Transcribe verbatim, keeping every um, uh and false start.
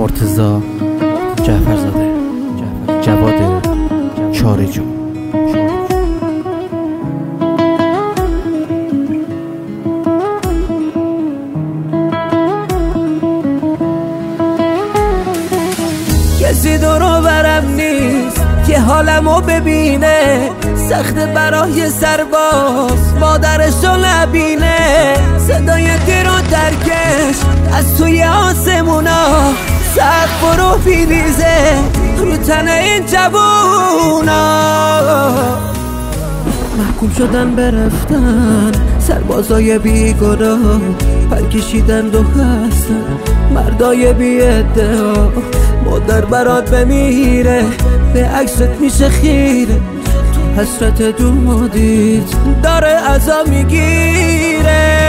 مرتضی جعفرزاده، جواد چارجو. کسی دورو برم نیست که حالمو ببینه، سخت برای سرباز مادرشو نبینه. صدای تیر و ترکش از توی آسمونا، سقف فرو میریزه رو تن این جوونا. محکوم شدن برفتن سربازای بیگناه، پر کشیدن دو هستن مردای بی ادعا. مادر برات بمیره به عکست میشه خیره، تو حسرت دو مادیت داره عذاب میگیره.